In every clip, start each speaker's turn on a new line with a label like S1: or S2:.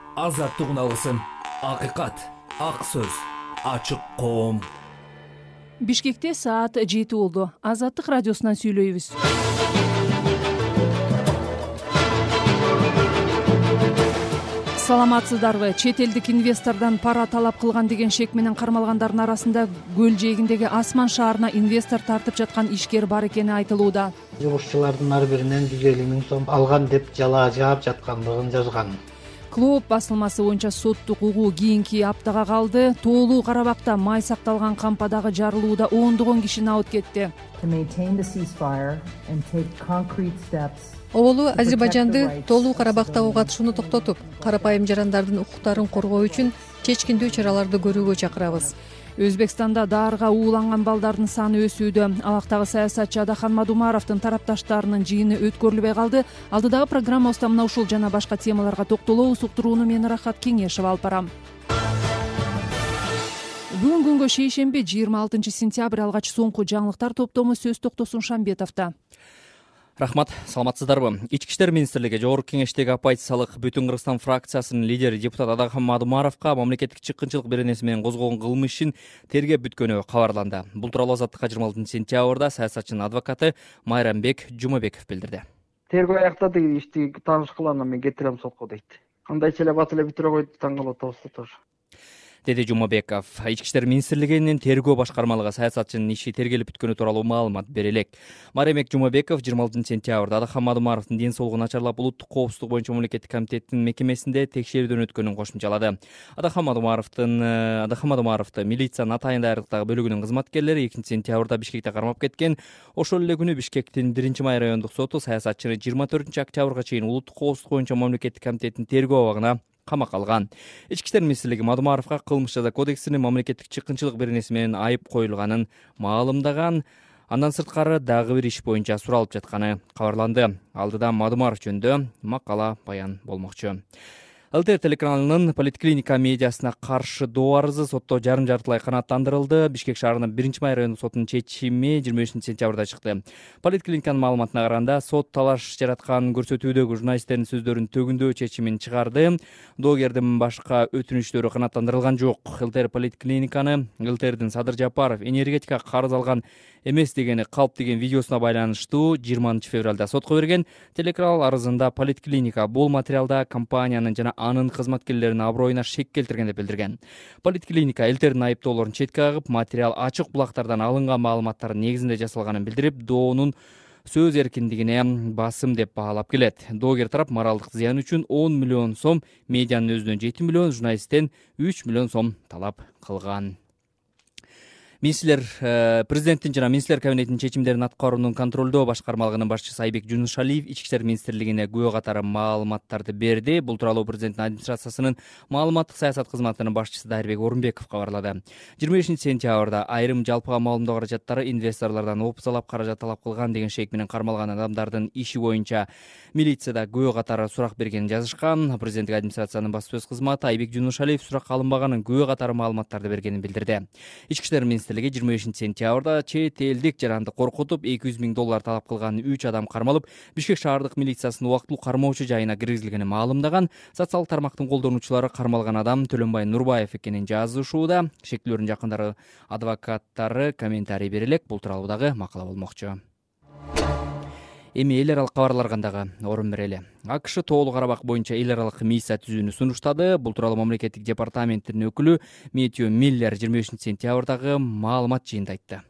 S1: азаттык алгысым, акыйкат, ак сөз, ачык коом.
S2: Бишкекте саат 7 болду. Азаттык радиосунан сүйлөйбүз. Саламатсыздарбы? Чет элдик инвестордон пара талап кылган деген шек менен кармалгандардын арасында көл жээгиндеги Асман шаарына инвестор тартып жаткан ишкер бар экени айтылууда.
S3: Жумушчулардын ар биринен 150 миң сом алган деп жалаа жаап жаткандыгын жазган.
S2: Клуб басылмасы боюнча соттук угуу кийинки аптага калды. Тоолуу Карабакта май сакталган кампадагы жарылууда ондогон киши абыт кетти.
S4: Оболу Азербайжанды Тоолуу Карабактагы катышууну токтотуп, карапайым жарандардын укуктарын коргоо үчүн чечкиндүү чараларды көрүүгө чакырабыз.
S2: Өзбекстанда даарга ууланган балдардын саны өсүүдө. Алактагы саясатчы Адахан Мадумаровдун тарапташтарынын жыйыны өткөрүлбөй калды. Алдыдагы программабызда мына ушул жана башка темаларга токтолобуз. Уктурууну мен Рахат Кеңешева алып барам. Бүгүн күнгө шейшемби 26 сентябрь алгач соңку жаңылыктар топтому сөз токтосун Шамбетовдо.
S5: Рахмат, саламатсыздарбы? Ички иштер министрлиги Жогорку Кеңештеги оппозициялык Бүтүн Кыргызстан фракциясынын лидери депутат Адахан Мадумаровго мамлекеттик чыккынчылык беренеси менен козгогон кылмыш ишин тергеп бүткөнү кабарланды. Бул тууралуу Азаттыкка 26 сентябрда саясатчынын адвокаты Майрамбек Жумабеков билдирди.
S3: Тергөө аяктады, ишти тааныш кылам, мен кетирем сотко дейт. Андайча эле бат эле бүтүрө койду, таң калып атабыз тоже.
S5: Деди Жумабеков. Ички иштер министрлигинин тергөө башкармалыгы саясатчынын иши тергелип бүткөнү тууралуу маалымат бере элек. Майрамбек Жумабеков 26 сентябрда Адахан Мадумаровдун ден соолугу начарлап улуттук коопсуздук боюнча мамлекеттик комитеттин мекемесинде текшерүүдөн өткөнүн кошумчалады. Адахан Мадумаровду милициянын атайын даярдыктагы бөлүгүнүн кызматкерлери 2 сентябрда Бишкекте кармап кеткен. Ошол эле күнү Бишкектин 1-май райондук соту саясатчыны 24 октябрга чейин улуттук коопсуздук боюнча мамлекеттик комитеттин тергөө абагына камакка алган. Ички иштер министрлиги Мадумаровго кылмыш жаза кодексинин мамлекеттик чыккынчылык беренеси менен айып коюлганын маалымдаган. Андан сырткары дагы бир иш боюнча суралып жатканы кабарланды. Алдыда Мадумаров жөнүндө макала баян болмокчу. ЛТР телеканалынын Политклиника медиасына каршы доо арызы сотто жарым-жартылай канааттандырылды. Бишкек шаарынын 1-май райондук сотунун чечими 25 сентябрда чыкты. Политклиниканын маалыматына караганда, сот талаш жараткан көрсөтүүдөгү журналисттердин сөздөрүн төгүндөө чечимин чыгарды. Доогердин башка өтүнүчтөрү канааттандырылган жок. ЛТР Политклиниканы ЛТРдин Садыр Жапаров энергетика карыз алган эмес дегени калп деген видеосуна байланыштуу 20 февралда сотко берген. Телеканал арызында Политклиника бул материалда компаниянын жана анын кызматкерлеринин аброюна шек келтирген деп билдирген. Политклиника ЛТРдин айыптоолорун четке кагып, материал ачык булактардан алынган маалыматтардын негизинде жасалганын билдирип, доонун сөз эркиндигине басым деп баалап келет. Доогер тарап моралдык зыян үчүн 10 миллион сом, медианын өзүнөн 7 миллион, журналисттен 3 миллион сом талап кылган. Президенттин жана министрлер кабинетинин чечимдерин аткаруунун контролдоо башкармалыгынын башчысы Айбек Жунушалиев ички иштер министрлигине күбө катары маалыматтарды берди. Бул тууралуу президенттин администрациясынын маалыматтык саясат кызматынын башчысы Дайырбек Орунбеков кабарлады. 25 сентябрда айрым жалпыга маалымдоо каражаттары инвесторлордон опузалап каражат талап кылган деген шек менен кармалган адамдардын иши боюнча милицияда күбө катары сурак бергенин жазышкан. Президенттик администрациянын баспасөз кызматы Айбек Жунушалиев суракка алынбаганын күбө катары маалыматтарды бергенин билдирди. Ички иштер министрлиги 25 сентябрда чет элдик жаранды коркутуп $200 000 талап кылган 3 адам кармалып, Бишкек шаардык милициясынын убактылуу кармоочу жайына киргизилгенин маалымдаган. Социалдык тармактын колдонуучулары кармалган адам Төлөнбай Нурбаев экенин жазышууда. Шектүүлөрдүн жакындары адвокаттары комментарий бере элек. Бул тууралуу дагы макала болмокчу. Эми эл аралык кабарларга дагы орун берели. АКШ Тоолуу Карабак боюнча эл аралык миссия түзүүнү сунуштады. Бул тууралуу мамлекеттик департаменттин өкүлү Метью Миллер 25 сентябрдагы маалымат жыйынында айтты.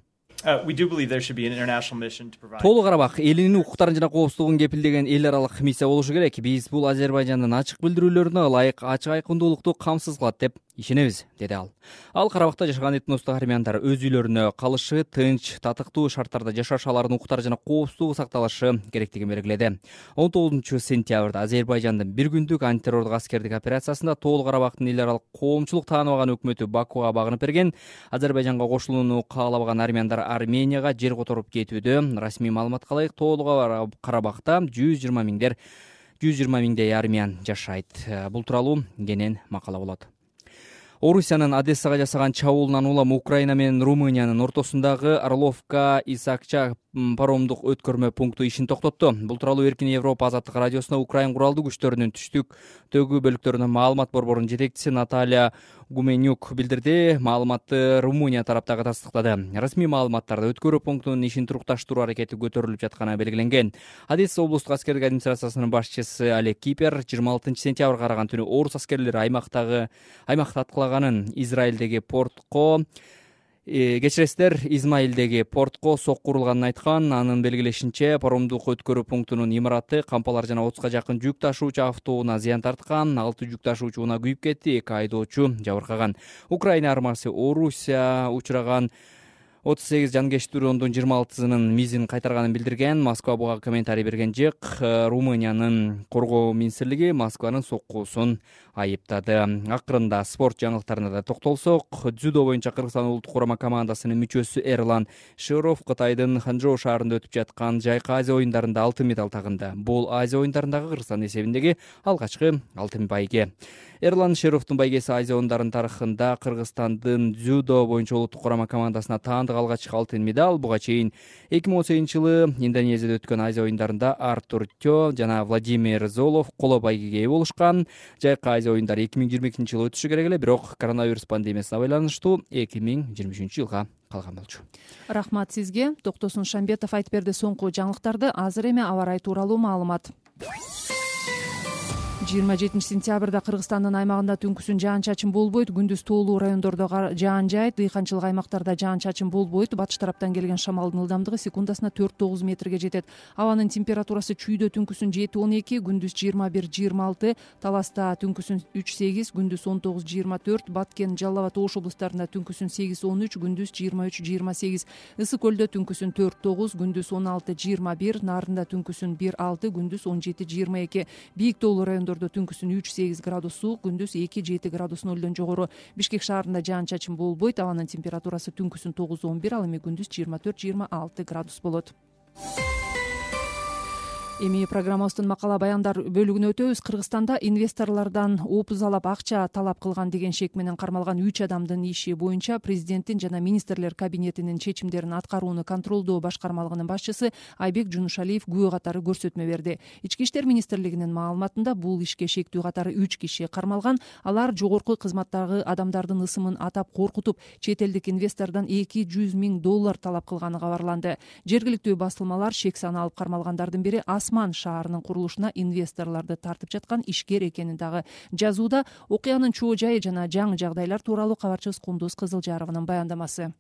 S5: Тоолуу Карабак элинин укуктарын жана коопсуздугун кепилдеген эл аралык миссия болушу керек. Биз бул Азербайжандын ачык билдирүүлөрүнө ылайык ачык айкындуулукту камсыз кылат деп ишенебиз, деди ал. Ал Карабакта жашаган этностук армяндар өз үйлөрүнө калышы, тынч, татыктуу шарттарда жашаш, алардын укуктары жана коопсуздугу сакталышы керектигин белгиледи. 19 сентябрда Азербайжандын бир күндүк антитеррорлук аскердик операциясында Тоолуу Карабактын эл аралык коомчулук тааныбаган өкмөтү Бакуга багынып берген. Азербайжанга кошулууну каалабаган армяндар Арменияга жер которуп кетүүдө. Расмий маалыматка ылайык Тоолуу Карабакта 120 миңдей армян жашайт. Бул тууралуу кенен макала болот. Орусиянын Одессага жасаган чабуулунан улам Украина менен Румыниянын ортосундагы Орловка Исакча паромдук өткөрмө пункту ишин токтотту. Бул тууралуу Эркин Европа азаттык радиосуна Украин куралдуу күчтөрүнүн түштүктөгү бөлүктөрүнүн маалымат борборунун жетекчиси Наталья Гуменюк билдирди. Маалыматты Румыния тараптагы тастыктады. Расмий маалыматтарда өткөрүү пунктунун ишин турукташтыруу аракети көтөрүлүп жатканы белгиленген. Одесса облустук аскердик администрациясынын башчысы Олег Кипер 26 сентябрга караган түнү орус аскерлери аймакты аткылаганын, Израилдеги портко Измаилдеги портко сокку урулганын айткан. Анын белгилешинче, паромдук өткөрүү пунктунун имараты кампалар жана 30га жакын жүк ташуучу автоунаа зыян тарткан. 6 жүк ташуучу унаа күйүп кетти, 2 айдоочу жабыркаган. Украина армиясы Орусия учураган 38 жанкечтүү дрондун 26-сынын мизин кайтарганын билдирген. Москва буга комментарий берген жок. Румыниянын коргоо министрлиги Москванын соккуусун айыптады. Акырында спорт жаңылыктарына да токтолсок, дзюдо боюнча Кыргызстан улуттук курама командасынын мүчөсү Эрлан Широв Кытайдын Ханчжоу шаарында өтүп жаткан Жайкы Азия оюндарында алтын медаль тагынды. Бул Азия оюндарындагы Кыргызстан эсебиндеги алгачкы алтын байге. Эрлан Шировдун байгеси Азия оюндарынын тарыхында Кыргызстандын дзюдо боюнча улуттук курама командасына таандык алгачкы алтын медаль. Буга чейин 2018-жылы Индонезияда өткөн Азия оюндарында Артур Тё жана Владимир Золов коло байгеге ээ болушкан. Жайкы Азия оюндары 2022-жылы өтүшү керек эле, бирок коронавирус пандемиясына байланыштуу 2023-жылга калган болчу.
S2: Рахмат сизге. Токтосун Шамбетов айтып берди соңку жаңылыктарды. Азыр эми аба ырайы тууралуу маалымат. 27 сентябрда Кыргызстандын аймагында түнкүсүн жаан-чачын болбойт, күндүз тоолуу райондордо жаан жаайт, дыйканчылык аймактарда жаан-чачын болбойт. Батыш тараптан келген шамалдын ылдамдыгы секундасына 4-9 метрге жетет. Абанын температурасы чүйдө түнкүсүн 7-12, күндүз 21-26, Таласта түнкүсүн 3-8, күндүз 19-24, Баткен, Жалал Абад, Ош облустарында түнкүсүн 8-13, күндүз 23-28, Ысык көлдө түнкүсүн 4-9, күндүз 16-21, Нарында түнкүсүн 1-6, күндүз 17-22, Бийик тоолуу райондордо түнкүсүн 3-8 градус суук, күндүз 2-7 градус нөлдөн жогору. Бишкек шаарында жаан-чачын болбойт, абанын температурасы түнкүсүн 9-11, ал эми күндүз 24-26 градус болот. Эми программабыздын макала баяндар бөлүгүнө өтөбүз. Кыргызстанда инвесторлордон опузалап акча талап кылган деген шек менен кармалган 3 адамдын иши боюнча президенттин жана министрлер кабинетинин чечимдерин аткарууну контролдоо башкармалыгынын башчысы Айбек Жунушалиев күбө катары көрсөтмө берди. Ички иштер министрлигинин маалыматында бул ишке шектүү катары 3 киши кармалган. Алар жогорку кызматтагы адамдардын ысымын атап коркутуп, чет элдик инвестордон $200 000 талап кылганы кабарланды. Жергиликтүү басылмалар шек саны алып кармалгандардын бири Асман шаарынын курулушуна инвесторлорду тартып жаткан ишкер экенин дагы жазууда. Окуянын чоо жайы жана жаңы жагдайлар тууралуу кабарчыбыз Кундуз Кызылжарованын баяндамасы.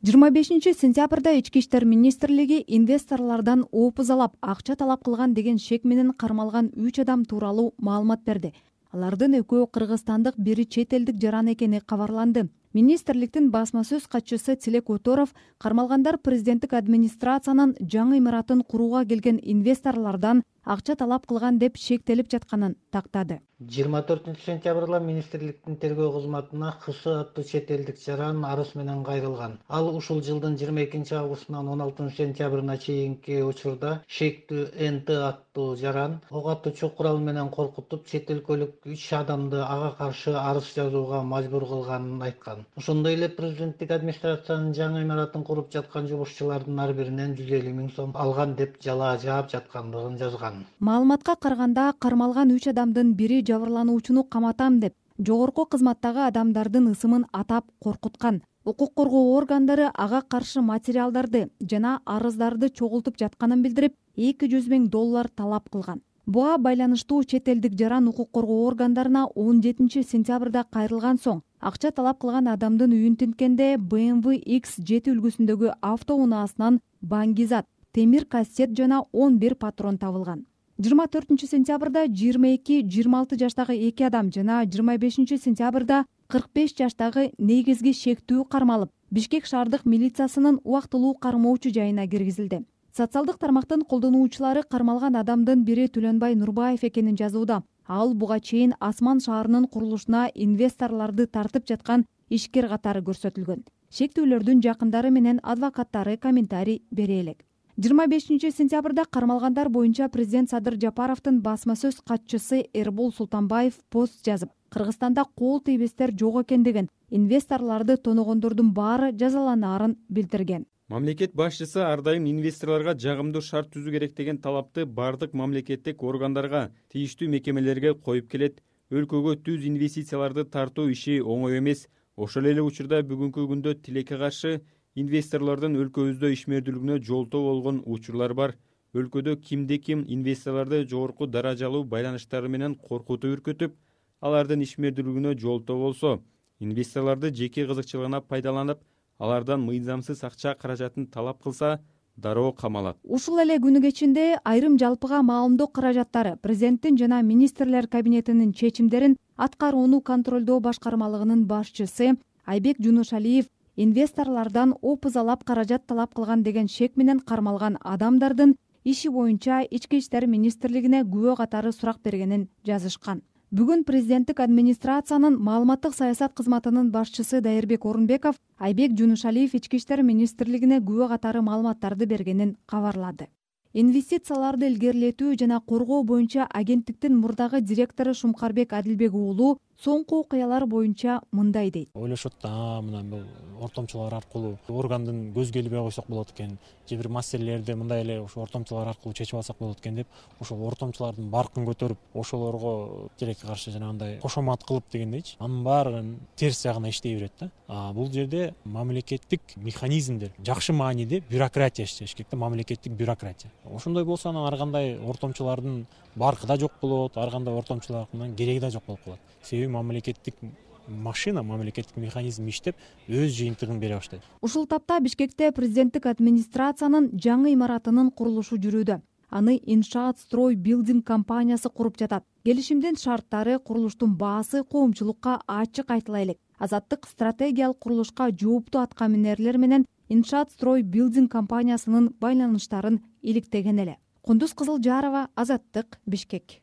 S6: 25 сентябрда Ички иштер министрлиги инвесторлордон опузалап акча талап кылган деген шек менен кармалган 3 адам тууралуу маалымат берди. Алардын экөө кыргызстандык, бири чет элдик жаран экени кабарланды. Министрликтин басма сөз катчысы Тилек Оторов кармалгандар президенттик администрациянын жаңы имаратын курууга келген инвесторлордон акча талап кылган деп шектелип жатканын тактады.
S7: 24 сентябрда министрликтин тергөө кызматына ХС аттуу чет элдик жаран арыз менен кайрылган. Ал ушул жылдын 22 августунан 16 сентябрына чейинки учурда шектүү НТ аттуу жаран ок атуучу курал менен коркутуп, чет өлкөлүк 3 адамды ага каршы арыз жазууга мажбур кылганын айткан. Ошондой эле президенттик администрациянын жаңы имаратын куруп жаткан жумушчулардын ар биринен 150 000 сом алган деп жалаа жаап жаткандыгын жазган.
S6: Маалыматка караганда кармалган 3 адамдын бири жабырлануучуну каматам деп жогорку кызматтагы адамдардын ысымын атап коркуткан. Укук коргоо органдары ага каршы материалдарды жана арыздарды чогултуп жатканын билдирип, $200 000 талап кылган. Буга байланыштуу чет элдик жаран укук коргоо органдарына 17 сентябрда кайрылган соң акча талап кылган адамдын үйүн тинткенде BMW X7 үлгүсүндөгү автоунаасынан баңгизат, темир кассет жана 11 патрон табылган. 24 сентябрда 22-26 жаштагы 2 адам жана 25 сентябрда 45 жаштагы негизги шектүү кармалып, Бишкек шаардык милициясынын убактылуу кармоочу жайына киргизилди. Социалдык тармактын колдонуучулары кармалган адамдын бири Түлөнбай Нурбаев экенин жазууда. Ал буга чейин Асман шаарынын курулушуна инвесторлорду тартып жаткан ишкер катары көрсөтүлгөн. Шектүүлөрдүн жакындары менен адвокаттары комментарий бере элек. 25 сентябрда кармалгандар боюнча президент Садыр Жапаровдун басма сөз катчысы Эрбол Султанбаев пост жазып, Кыргызстанда кол тийбестер жок экендигин, инвесторлорду тоногондордун баары жазаланаарын билдирген.
S8: Мамлекет башчысы ар дайым инвесторлорго жагымдуу шарт түзүү керек деген талапты бардык мамлекеттик органдарга, тийиштүү мекемелерге коюп келет. Өлкөгө түз инвестицияларды тартуу иши оңой эмес. Ошол эле учурда бүгүнкү күндө тилекке каршы инвесторлордун өлкөбүздө ишмердүүлүгүнө жолтоо болгон учурлар бар. Өлкөдө кимде-ким инвесторлорду жогорку даражалуу байланыштары менен коркутуп үркүтүп, алардын ишмердүүлүгүнө жолтоо болсо, инвесторлорду жеке кызыкчылыгына пайдаланып, алардан мыйзамсыз акча каражатын талап кылса, дароо камалат.
S6: Ушул эле күнү кечинде айрым жалпыга маалымдоо каражаттары президенттин жана министрлер кабинетинин чечимдерин аткарууну контролдоо башкармалыгынын башчысы Айбек Жунушалиев инвесторлордон опузалап каражат талап кылган деген шек менен кармалган адамдардын иши боюнча Ички иштер министрлигине күбө катары сурак бергенин жазышкан. Бүгүн президенттик администрациянын маалыматтык саясат кызматынын башчысы Дайырбек Орунбеков Айбек Жунушалиев Ички иштер министрлигине күбө катары маалыматтарды бергенин кабарлады. Инвестицияларды илгерилетүү жана коргоо боюнча агенттиктин мурдагы директору Шумкарбек Адилбек уулу соңку окуялар боюнча мындай дейт.
S9: Ойлошот да, мына бул ортомчулар аркылуу органдын көзгө илбей койсок болот экен, же бир маселелерди мындай эле ошо ортомчулар аркылуу чечип алсак болот экен деп, ошол ортомчулардын баркын көтөрүп, ошолорго тилекке каршы жанагындай кошомат кылып дегендейчи, анын баарын терс жагына иштей берет да. Бул жерде мамлекеттик механизмдер, жакшы мааниде бюрократия иштеш керек да, мамлекеттик бюрократия. Ошондой болсо анан ар кандай ортомчулардын баркы да жок болот, ар кандай ортомчулардын кереги да жок болуп калат. Себеби мамлекеттик машина, мамлекеттик механизм иштеп, өз жыйынтыгын бере баштайт.
S6: Ушул тапта Бишкекте президенттик администрациянын жаңы имаратынын курулушу жүрүүдө. Аны Иншаат Строй Билдинг компаниясы куруп жатат. Келишимдин шарттары, курулуштун баасы коомчулукка ачык айтыла элек. Азаттык стратегиялык курулушка жооптуу аткаминерлер менен Иншаат Строй Билдинг компаниясынын байланыштарын иликтеген эле. Кундуз Кызылжарова, Азаттык, Бишкек.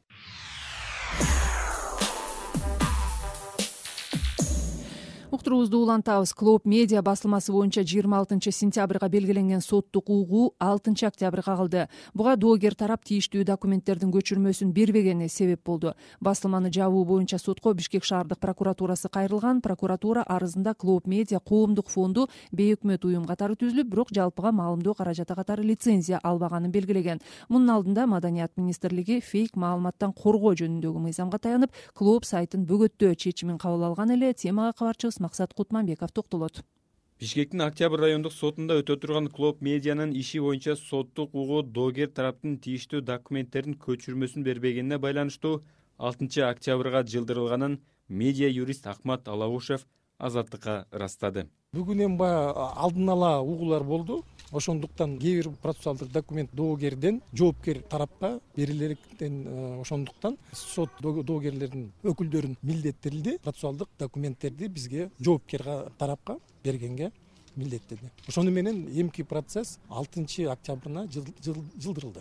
S2: Уктуруубузду улантабыз. Клоп медиа басылмасы боюнча 26 сентябрга белгиленген соттук угуу 6 октябрга калды. Буга доогер тарап тийиштүү документтердин көчүрмөсүн бербегени себеп болду. Басылманы жабуу боюнча сотко Бишкек шаардык прокуратурасы кайрылган. Прокуратура арызында Клоп медиа коомдук фонду бейөкмөт уюм катары түзүлүп, бирок жалпыга маалымдоо каражаты катары лицензия албаганын белгилеген. Мунун алдында Маданият министрлиги фейк маалыматтан коргоо жөнүндөгү мыйзамга таянып, Клоп сайтын бөгөттөө чечимин кабыл алган эле. Темага кабарчыбыз Максат Кутманбеков токтолот.
S8: Бишкектин Октябрь райондук сотунда өтө турган Клоп медианын иши боюнча соттук угуу доогер тараптын тийиштүү документтердин көчүрмөсүн бербегенине байланыштуу 6 октябрга жылдырылганын медиа юрист Акмат Алаушев Азаттыкка ырастады.
S10: Бүгүн эми алдын ала угуулар болду. Ошондуктан кээ бир процессуалдык документ доогерден жоопкер тарапка берилерден, ошондуктан сот доогерлердин өкүлдөрүн милдеттирилди процессуалдык документтерди бизге жоопкер тарапка бергенге милдеттеди. Ошону менен эмки процесс 6 октябрына жылдырылды.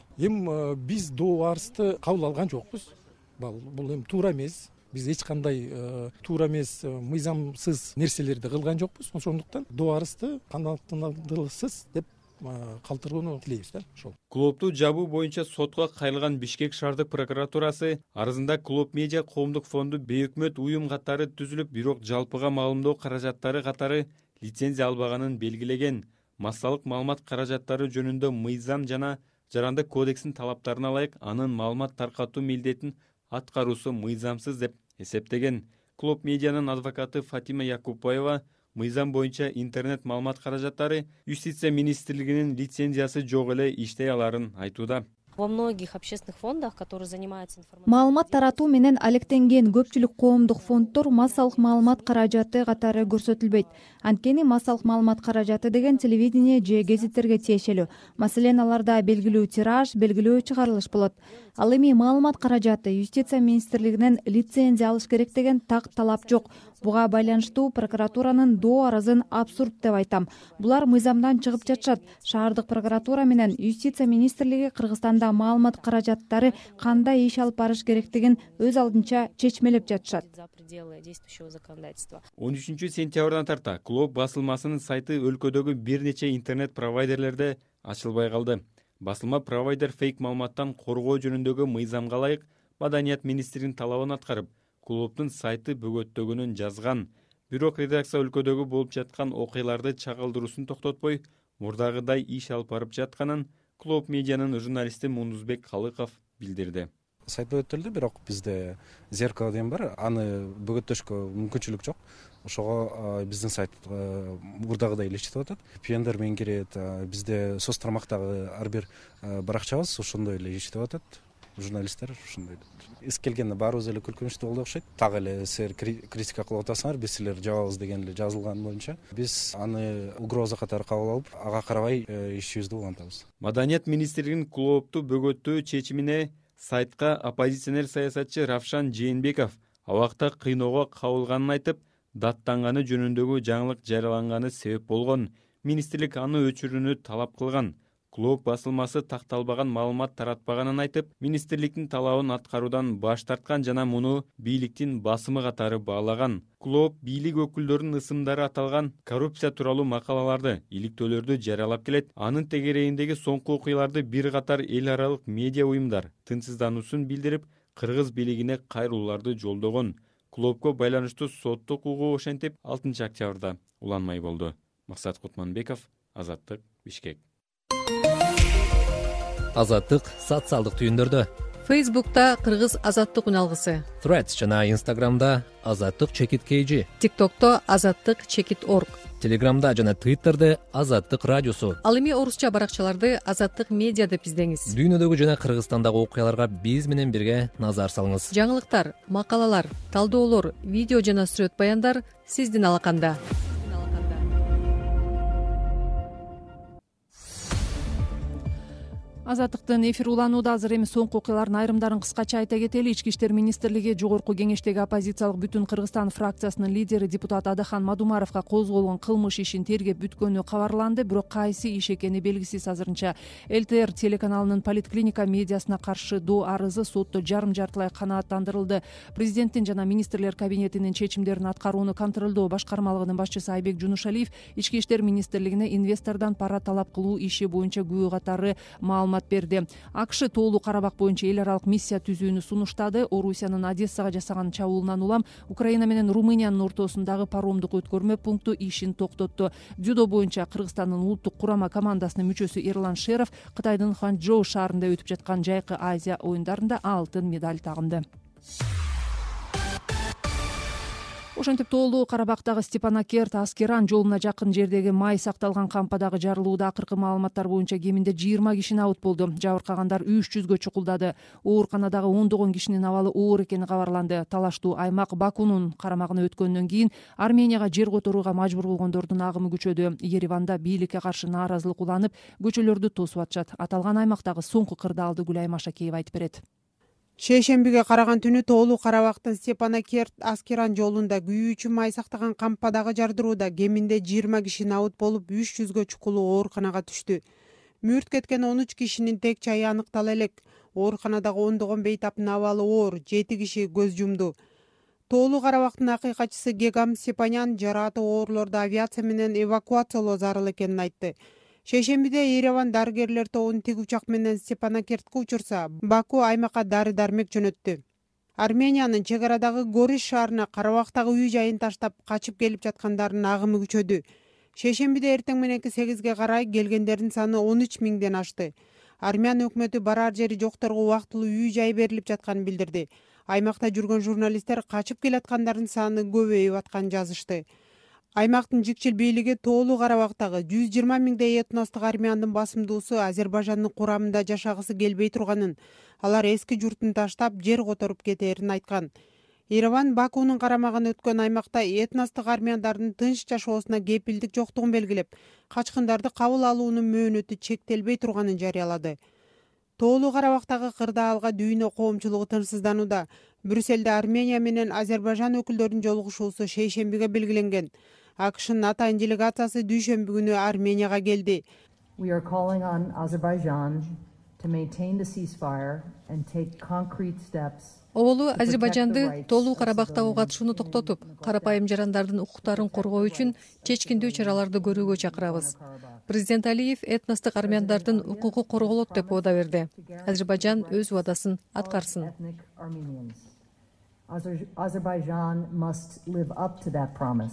S10: Биз доо арызды кабыл алган жокпуз. Бул эми туура эмес. Биз эч кандай туура эмес, мыйзамсыз нерселерди кылган жокпуз. Ошондуктан доо арызды кандайдырсыз деп калтырууну тилейбиз да. Ошол.
S8: Клопту жабуу боюнча сотко кайрылган Бишкек шаардык прокуратурасы арызында Клоп медиа коомдук фонду бейөкмөт уюм катары түзүлүп, бирок жалпыга маалымдоо каражаттары катары лицензия албаганын белгилеген. Массалык маалымат каражаттары жөнүндө мыйзам жана жарандык кодекстин талаптарына ылайык анын маалымат таркатуу милдетин аткаруусу мыйзамсыз деп эсептеген. Клоп медианын адвокаты Фатима Якупбаева мыйзам боюнча интернет маалымат каражаттары Юстиция министрлигинин лицензиясы жок эле иштей аларын айтууда.
S11: Во многих общественных фондах, которые занимаются информацией.
S6: Маалымат таратуу менен алектенген көпчүлүк коомдук фонддор массалык маалымат каражаты катары көрсөтүлбөйт. Анткени массалык маалымат каражаты деген телевидение же гезиттерге тиешелүү. Маселен, аларда белгилүү тираж, белгилүү чыгарылыш болот. Ал эми маалымат каражаты Юстиция министрлигинен лицензия алыш керек деген так талап жок. Буга байланыштуу прокуратуранын доо арызын абсурд деп айтам. Булар мыйзамдан чыгып жатышат. Шаардык прокуратура менен Юстиция министрлиги Кыргызстанда маалымат каражаттары кандай иш алып барыш керектигин өз алдынча чечмелеп жатышат.
S8: 13 сентябрдан тарта Клоп басылмасынын сайты өлкөдөгү бир нече интернет провайдерлерде ачылбай калды. Басылма провайдер фейк маалыматтан коргоо жөнүндөгү мыйзамга ылайык Маданият министринин талабын аткарып, Клоптун сайты бөгөттөгөнүн жазган. Бирок редакция өлкөдөгү болуп жаткан окуяларды чагылдыруусун токтотпой, мурдагыдай иш алып барып жатканын Клоп медианын журналисти Мундузбек Калыков билдирди.
S12: Сайт бөгөттөлдү, бирок бизде зеркало деген бар, аны бөгөттөшкө мүмкүнчүлүк жок. Ошого биздин сайт мурдагыдай эле иштеп атат. VPN-дер менен кирет, бизде соц тармактагы ар бир баракчабыз ошондой эле иштеп атат. Журналисттер ушундай. Эс келгенде баарыбыз эле күлкүнчтүү болду окшойт. Так эле силер критика кылып атасыңар, биз силерди жабабыз деген эле жазылган боюнча биз аны угроза катары кабыл алып, ага карабай ишибизди улантабыз.
S8: Маданият министрлигинин Клоопту бөгөттөө чечимине сайтка оппозиционер саясатчы Равшан Жээнбеков абакта кыйноого кабылганын айтып, даттанганы жөнүндөгү жаңылык жарыяланганы себеп болгон. Министрлик аны өчүрүүнү талап кылган. Клооп басылмасы такталбаган маалымат таратпаганын айтып, министрликтин талабын аткаруудан баш тарткан жана муну бийликтин басымы катары баалаган. Клооп бийлик өкүлдөрүнүн ысымдары аталган коррупция тууралуу макалаларды, иликтөөлөрдү жарыялап келет. Анын тегерегиндеги соңку окуяларды бир катар эл аралык медиа уюмдар тынчсыздануусун билдирип, кыргыз бийлигине кайрылууларды жолдогон. Клоопко байланыштуу соттук угуу ошентип 6 октябрда уланмай болду. Максат Кутманбеков, Азаттык, Бишкек.
S1: Азаттык социалдык түйүндөрдө.
S4: Фейсбукта Кыргыз Азаттык үналгысы,
S1: Threads жана Instagramда Азаттык чекит KG,
S4: TikTokто Азаттык чекит org,
S1: Telegramда жана Twitterде Азаттык радиосу.
S4: Ал эми орусча баракчаларды Азаттык медиа деп издеңиз.
S1: Дүйнөдөгү жана Кыргызстандагы окуяларга биз менен бирге назар салыңыз.
S4: Жаңылыктар, макалалар, талдоолор, видео жана сүрөт баяндар сиздин алаканда.
S2: Азаттыктын эфир уланууда. Азыр эми соңку окуялардын айрымдарын кыскача айта кетели. Ички иштер министрлиги Жогорку кеңештеги оппозициялык Бүтүн Кыргызстан фракциясынын лидери депутат Адахан Мадумаровго козголгон кылмыш ишин тергеп бүткөнү кабарланды, бирок кайсы иш экени белгисиз азырынча. ЛТР телеканалынын Политклиника медиасына каршы доо арызы сотто жарым-жартылай канааттандырылды. Президенттин жана министрлер кабинетинин чечимдерин аткарууну контролдоо башкармалыгынын башчысы Айбек Жунушалиев Ички иштер министрлигине инвестордон пара талап кылуу иши боюнча күбө катары маалымат берди. АКШ тоолуу Карабак боюнча эл аралык миссия түзүүнү сунуштады. Орусиянын Одессага жасаган чабуулунан улам Украина менен Румыниянын ортосундагы паромдук өткөрмө пункту ишин токтотту. Дзюдо боюнча Кыргызстандын улуттук курама командасынын мүчөсү Эрлан Шеров Кытайдын Ханчжоу шаарында өтүп жаткан жайкы Азия оюндарында алтын медаль тагынды. Ошентип тоолуу Карабактагы Степанакерт Аскеран жолуна жакын жердеги май сакталган кампадагы жарылууда акыркы маалыматтар боюнча кеминде 20 киши абут болду. Жабыркагандар 300гө чукулдады. Ооруканадагы 10 кишинин абалы оор экени кабарланды. Талаштуу аймак Бакунун карамагына өткөндөн кийин Арменияга жер которууга мажбур болгондордун агымы күчөдү. Ереванда бийликке каршы нааразылык уланып, көчөлөрдү тосуп атышат. Аталган аймактагы соңку кырдаалды Гүлай Машакеева айтып берет.
S13: Шейшембиге караган түнү тоолуу Карабактын Степанакерт Аскеран жолунда күйүүчү май сактаган кампадагы жардырууда кеминде 20 киши абут болуп, 300гө чукулуу ооруканага түштү. Мүрт кеткен 13 кишинин тек чайы аныктала элек. Ооруканадагы 10 бейтаптын абалы оор, 7 киши көз жумду. Тоолуу Карабактын акыйкатчысы Гегам Степанян жарааты оорлорду авиация менен эвакуациялоо зарыл экенин айтты. Шейшембиде Ереван дарыгерлер тобунун тик учак менен Степанакертке учурса, Баку аймакка дары-дармек жөнөттү. Армениянын чек арадагы Гориш шаарына Карабактагы үй жайын таштап качып келип жаткандардын агымы күчөдү. Шейшембиде эртең мененки 8ге карай келгендердин саны 13 миңден ашты. Армян өкмөтү барар жери жокторго убактылуу үй жай берилип жатканын билдирди. Аймакта жүргөн журналисттер качып келаткандардын саны көбөйүп атканын жазышты. Аймактын жикчил бийлиги тоолуу Карабактагы 120 миңдей этностук армяндын басымдуусу Азербайжандын курамында жашагысы келбей турганын, алар эски журтун таштап жер которуп кетээрин айткан. Ереван Бакунун карамагына өткөн аймакта этностук армяндардын тынч жашоосуна кепилдик жоктугун белгилеп, качкындарды кабыл алуунун мөөнөтү чектелбей турганын жарыялады. Тоолуу Карабактагы кырдаалга дүйнө коомчулугу тынчсызданууда. Брюсселде Армения менен Азербайжан өкүлдөрүнүн жолугушуусу шейшембиге белгиленген. АКШнын атайын делегациясы дүйшөмбү күнү Арменияга келди.
S14: We are calling on Azerbaijan to maintain the ceasefire and take concrete steps.
S4: Оболу Азербайжанды тоолуу Карабактагы катышууну токтотуп, карапайым жарандардын укуктарын коргоо үчүн чечкиндүү чараларды көрүүгө чакырабыз. Президент Алиев этностук армяндардын укугу корголот деп убада берди. Азербайжан өз убадасын аткарсын.
S14: Azerbaijan must live up to that promise.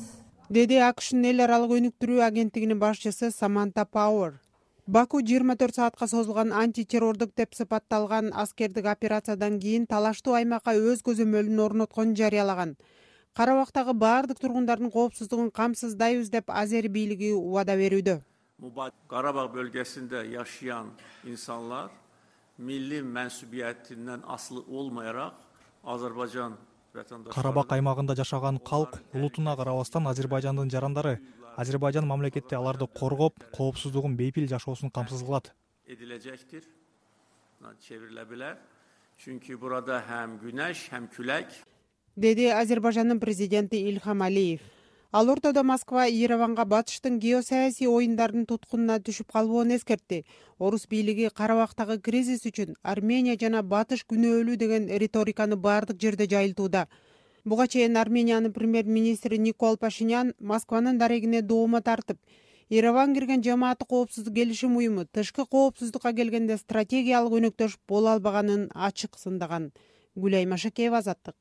S13: деди акшнын эл аралык өнүктүрүү агенттигинин башчысы Саманта Пауэр. Баку 24 саатка созулган антитеррордук деп сыпатталган аскердик операциядан кийин талаштуу аймакка өз көзөмөлүн орнотконун жарыялаган. Карабактагы баардык тургундардын коопсуздугун камсыздайбыз деп Азери бийлиги убада берүүдө.
S15: Karabağ bölgesinde yaşayan insanlar milli mensubiyetinden aslı olmayarak Azerbaycan vatandaşları.
S16: Карабак аймагында жашаган калк улутуна карабастан Азербайжандын жарандары Азербайжан мамлекети аларды коргоп, коопсуздугун бейпил жашоосун камсыз кылат.
S15: Edilecektir. Çevrilebilir. Çünkü burada hem güneş hem külek.
S13: Деди Азербайжандын президенти Ильхам Алиев. Ал ортодо Москва Ереванга батыштын геосаясий оюндардын туткунуна түшүп калбоон эскертти. Орус бийлиги Карабактагы кризис үчүн Армения жана Батыш күнөөлүү деген риториканы баардык жерде жайылтууда. Буга чейин Армениянын премьер-министри Никол Пашинян Москванын дарегине доомо тартып, Ереван кирген жамааттык коопсуздук келишим уюму тышкы коопсуздукка келгенде стратегиялык өнөктөш боло албаганын ачык сындаган. Гүлай Машакеева, Азаттык.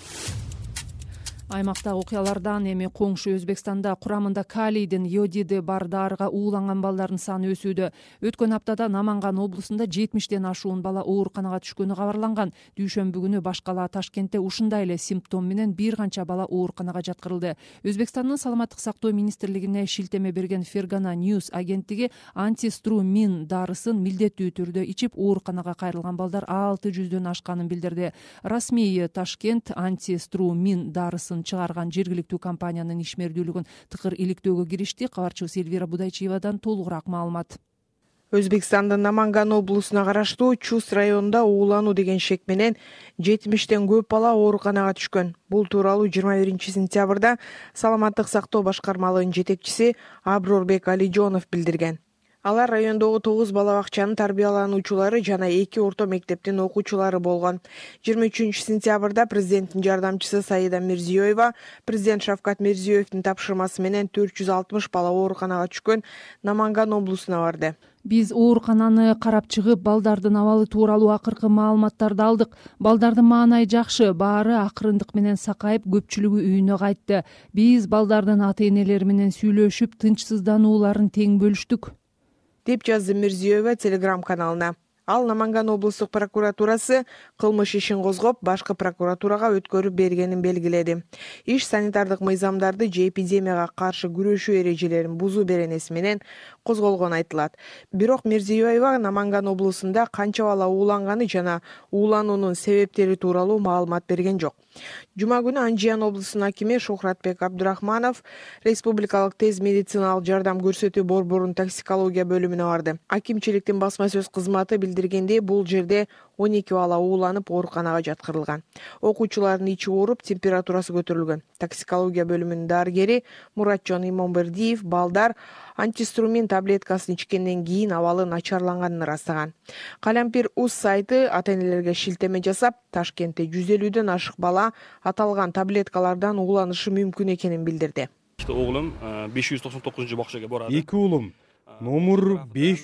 S2: Аймактагы окуялардан эми коңшу Өзбекстанда курамында калийдин, йодиди бар дарыга ууланган балдардын саны өсүүдө. Өткөн аптада Наманган облусунда 70ден ашуун бала ооруканага түшкөнү кабарланган. Дүйшөмбү күнү башкала Ташкентте ушундай эле симптом менен бир канча бала ооруканага жаткырылды. Өзбекстандын саламаттык сактоо министрлигине шилтеме берген Fergana News агенттиги антиструмин дарысын милдеттүү түрдө ичип ооруканага кайрылган балдар 600дөн ашканын билдирди. Расмий Ташкент антиструмин дарысын чыгарган жергиликтүү компаниянын ишмердүүлүгүн тыкыр иликтөөгө киришти. Кабарчыбыз Эльвира Будайчиевадан толугураак маалымат.
S17: Өзбекстандын Наманган облусуна караштуу Чус районунда уулануу деген шек менен 70ден көп бала ооруканага түшкөн. Бул тууралуу 21-сентябрда саламаттык сактоо башкармалыгынын жетекчиси Аброрбек Алижонов билдирген. Алар райондогу 9 бала бакчанын тарбиялануучулары жана 2 орто мектептин окуучулары болгон. 23-сентябрда президенттин жардамчысы Саида Мирзиёева президент Шавкат Мирзиёевдин тапшырмасы менен 460 бала ооруканага түшкөн Наманган облусуна барды.
S2: Биз оорукананы карап чыгып, балдардын абалы тууралуу акыркы маалыматтарды алдык. Балдардын маанайы жакшы, баары акырындык менен сакайып, көпчүлүгү үйүнө кайтты. Биз балдардын ата-энелери менен сүйлөшүп, тынчсызданууларын тең бөлүштүк,
S17: деп жазды Мирзиёева Телеграм каналына. Ал Наманган облустук прокуратурасы кылмыш ишин козгоп, башкы прокуратурага өткөрүп бергенин белгиледи. Иш санитардык мыйзамдарды же эпидемияга каршы күрөшүү эрежелерин бузуу беренеси менен козголгону айтылат. Бирок Мирзиёева Наманган облусунда канча бала ууланганы жана уулануунун себептери тууралуу маалымат берген жок. Жума күнү Анжиян облусунун акими Шухратбек Абдурахманов республикалык тез медициналык жардам көрсөтүү борборунун токсикология бөлүмүнө барды. Акимчиликтин басма сөз кызматы билдиргендей, бул жерде 12 бала ууланып ооруканага жаткырылган. Окуучулардын ичи ооруп, температурасы көтөрүлгөн. Токсикология бөлүмүнүн дарыгери Муратжон Имонбердиев балдар антиструмин таблеткасын ичкенден кийин абалы начарланганын ырастаган. Калемпир УЗ сайты ата-энелерге шилтеме жасап, Ташкентте 150дөн ашык бала аталган таблеткалардан ууланышы мүмкүн экенин билдирди.
S18: Оглум 599-бакчага барат.
S8: Эки уулум номер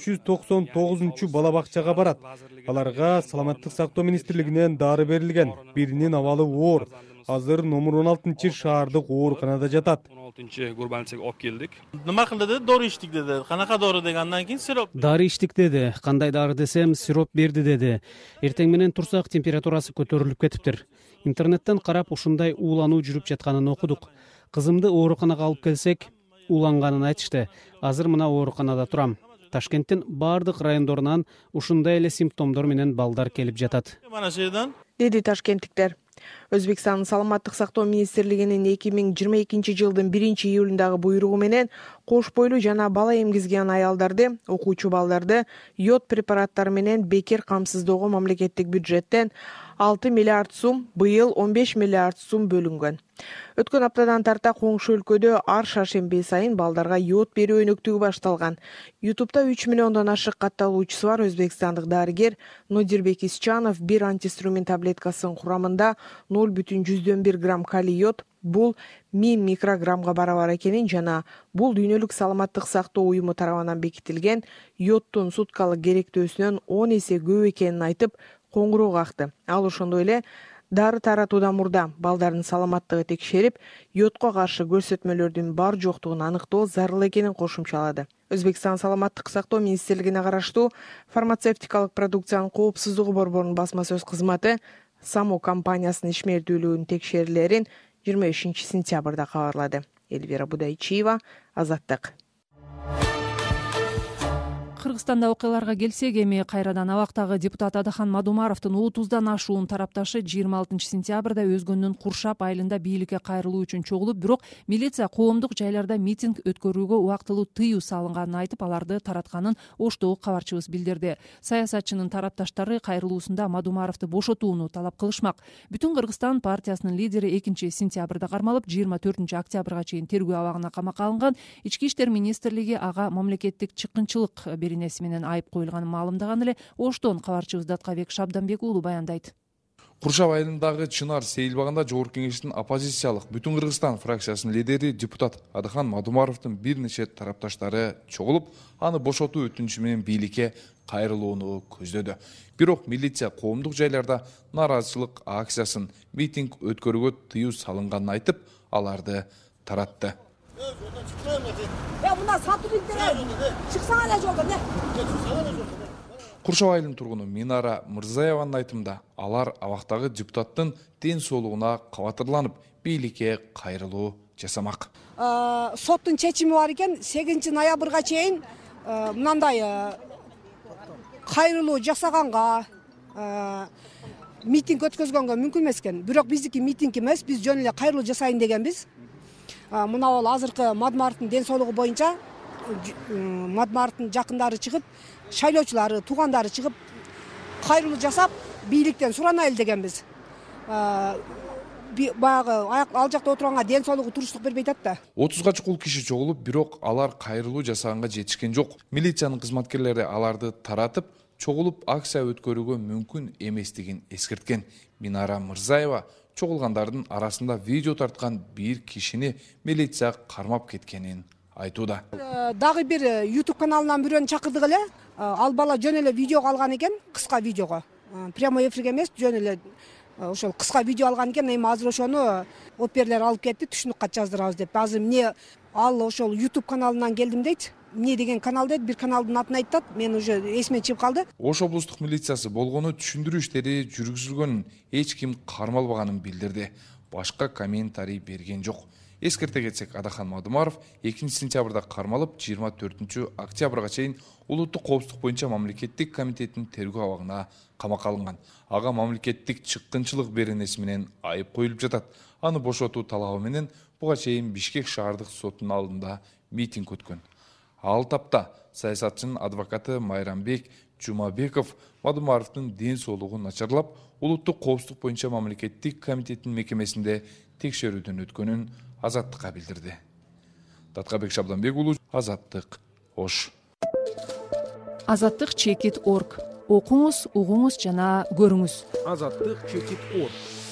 S8: 599 бала бакчага барат. Аларга саламаттык сактоо министрлигинен дары берилген. Биринин абалы оор. Азыр номер 16 шаардык ооруканада жатат.
S18: 16 Гурбанцеге алып келдик.
S19: Нема кылды? Дары ичтик деди. Канака дары дегенден кийин сироп.
S20: Дары ичтик деди. Кандай дары десем, сироп берди деди. Эртең менен турсак температурасы көтөрүлүп кетиптир. Интернеттен карап ушундай уулануу жүрүп жатканын окудук. Кызымды ооруканага алып келсек, ууланганын айтышты. Азыр мына ооруканада турам. Ташкенттин баардык райондорунан ушундай эле симптомдор менен балдар келип жатат,
S17: деди ташкенттиктер. Өзбекстандын саламаттык сактоо министрлигинин 2022 жылдын 1-июлундагы буйругу менен кош бойлуу жана бала эмгизген аялдарды, окуучу балдарды йод препараттары менен бекер камсыздоого мамлекеттик бюджеттен 6 миллиард сум, быйыл 15 миллиард сум бөлүнгөн. Өткөн аптадан тарта коңшу өлкөдө ар шаршемби сайын балдарга йод берүү өнөктүгү башталган. YouTube'да 3 миллиондон ашык катталуучусу бар өзбекстандык дарыгер Нодирбек Исчанов бир антиструмин таблеткасынын курамында 0,1 грамм калий йод, бул 1000 микрограммга барабар экенин жана бул дүйнөлүк саламаттык сактоо уюму тарабынан бекитилген йоддун суткалык керектөөсүнөн 10 эсе көп экенин айтып, коңгуроо какты. Ал ошондой эле Дары таратуудан мурда балдардын саламаттыгы текшерип, йодко каршы көрсөтмөлөрдүн бар жоктугун аныктоо зарыл экенин кошумчалады. Өзбекстан саламаттык сактоо министрлигине караштуу фармацевтикалык продукциянын коопсуздугу борборунун басма сөз кызматы САМО компаниясынын ишмердүүлүгүнүн текшерүүлөрүн 25 сентябрда кабарлады. Эльвира Будайчиева, Азаттык.
S2: Кыргызстанда окуяларга келсек, эми кайрадан абактагы депутат Адахан Мадумаровдун 30дан ашуун тарапташы 26 сентябрда Өзгөндүн Куршап айылында бийликке кайрылуу үчүн чогулуп, бирок милиция коомдук жайларда митинг өткөрүүгө убактылуу тыюу салынганын айтып, аларды таратканын Оштогу кабарчыбыз билдирди. Саясатчынын тарапташтары кайрылуусунда Мадумаровду бошотууну талап кылышмак. Бүтүн Кыргызстан партиясынын лидери 2 сентябрда кармалып, 24 октябрга чейин тергөө абагына камакка алынган. Ички иштер министрлиги ага мамлекеттик чыккынчылык беренеси менен айып коюлганын маалымдаган эле. Оштон кабарчыбыз Даткабек Шабданбек уулу баяндайт.
S21: Куршап айылындагы Чынар сейилбагында Жогорку кеңештин оппозициялык Бүтүн Кыргызстан фракциясынын лидери депутат Адахан Мадумаровдун бир нече тарапташтары чогулуп, аны бошотуу өтүнүчү менен бийликке кайрылууну көздөдү. Бирок милиция коомдук жайларда нааразычылык акциясын, митинг өткөрүүгө тыюу салынганын айтып, аларды таратты. Куршап айылынын тургуну Минара Мырзаеванын айтымында, алар абактагы депутаттын ден соолугуна кабатырланып, бийликке кайрылуу жасамак.
S22: Соттун чечими бар экен, 8 ноябрга чейин мындай кайрылуу жасаганга, митинг өткөзгөнгө мүмкүн эмес экен. Бирок биздики митинг эмес, биз жөн эле кайрылуу жасайын дегенбиз. Мына ол азыркы Мадумаровдун ден соолугу боюнча Мадумаровдун жакындары чыгып, шайлоочулары, туугандары чыгып, кайрылуу жасап, бийликтен суранайлы дегенбиз. Баягы ал жакта отурганга ден соолугу туруштук бербей атат да.
S21: 30га чукул киши чогулуп, бирок алар кайрылуу жасаганга жетишкен жок. Милициянын кызматкерлери аларды таратып, чогулуп акция өткөрүүгө мүмкүн эместигин эскерткен. Минара Мырзаева чогулгандардын арасында видео тарткан бир кишини милиция кармап кеткенин айтууда.
S22: Дагы бир YouTube каналынан бирөөнү чакырдык эле. Ал бала жөн эле видео алган экен, кыска видеого. Прямой эфирге эмес, жөн эле ошол кыска видео алган экен. Эми азыр ошону оперлер алып кетти, түшүнүк кат жаздырабыз деп. Азыр эмне ал ошол YouTube каналынан келдим дейт. Эмне деген канал дейт, бир каналдын атын айтат. Мен уже эсимен чыгып калды.
S21: Ош облустук милициясы болгону түшүндүрүү иштери жүргүзүлгөнүн, эч ким кармалбаганын билдирди. Башка комментарий берген жок. Эскерте кетсек, Адахан Мадумаров 2 сентябрда кармалып, 24 октябрга чейин улуттук коопсуздук боюнча мамлекеттик комитеттин тергөө абагына камакка алынган. Ага мамлекеттик чыккынчылык беренеси менен айып коюлуп жатат. Аны бошотуу талабы менен буга чейин Бишкек шаардык сотунун алдында митинг өткөн. Ал тапта саясатчынын адвокаты Майрамбек Жумабеков Мадумаровдун ден соолугу начарлап, улуттук коопсуздук боюнча мамлекеттик комитеттин мекемесинде текшерүүдөн өткөнүн Азаттыкка билдирди. Даткабек Шабданбек уулу, Азаттык, Ош.
S2: Азаттык.org. Окуңуз, угуңуз жана көрүңүз.
S23: Азаттык.org.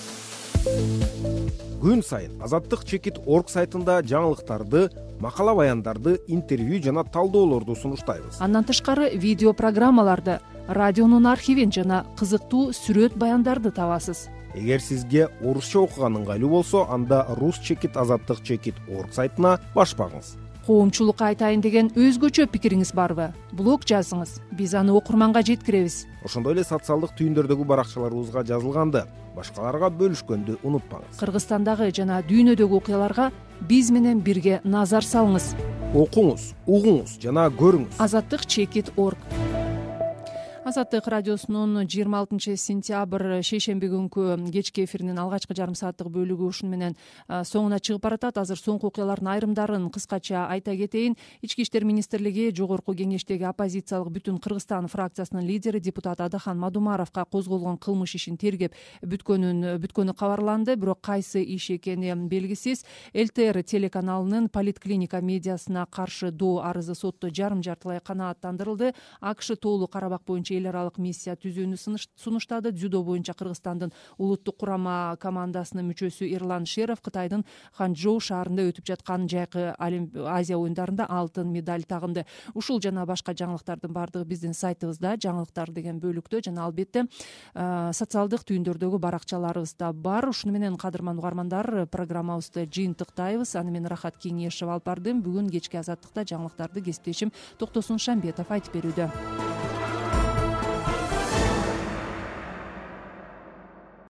S23: Күн сайын Азаттык.org сайтында жаңылыктарды, макала баяндарды, интервью жана талдоолорду сунуштайбыз.
S2: Андан тышкары видео программаларды, радионун архивин жана кызыктуу сүрөт баяндарды табасыз.
S23: Эгер сизге орусча окуган ыңгайлуу болсо, анда Азаттык.org сайтына баш багыңыз.
S2: Коомчулукка айтайын деген өзгөчө пикириңиз барбы? Блог жазыңыз, биз аны окурманга жеткиребиз.
S23: Ошондой эле социалдык түйүндөрдөгү баракчаларыбызга жазылганды башкаларга бөлүшкөндү унутпаңыз.
S2: Кыргызстандагы жана дүйнөдөгү окуяларга биз менен бирге назар салыңыз.
S23: Окуңуз, угуңуз жана көрүңүз.
S2: Азаттык.org. Азаттык радиосунун 26 сентябрь шейшемби күнкү кечки эфиринин алгачкы жарым сааттык бөлүгү ушуну менен соңуна чыгып баратат. Азыр соңку окуялардын айрымдарын кыскача айта кетейин. Ички иштер министрлиги Жогорку кеңештеги оппозициялык Бүтүн Кыргызстан фракциясынын лидери депутат Адахан Мадумаровго козголгон кылмыш ишин тергеп бүткөнү кабарланды. Бирок кайсы иш экени белгисиз. ЛТР телеканалынын Политклиника медиасына каршы доо арызы сотто жарым жартылай канааттандырылды. АКШ Тоолуу Карабак боюнча эл аралык миссия түзүүнү сунуштады. Дзюдо боюнча Кыргызстандын улуттук курама командасынын мүчөсү Эрлан Шеров Кытайдын Ханчжоу шаарында өтүп жаткан жайкы Азия оюндарында алтын медаль тагынды. Ушул жана башка жаңылыктардын баардыгы биздин сайтыбызда, жаңылыктар деген бөлүктө жана албетте социалдык түйүндөрдөгү баракчаларыбызда бар. Ушуну менен кадырман угармандар, программабызды жыйынтыктайбыз. Аны мен Рахат Кеңешев алып бардым. Бүгүн кечки азаттыкта жаңылыктарды кесиптешим Токтосун Шамбетов айтып берүүдө.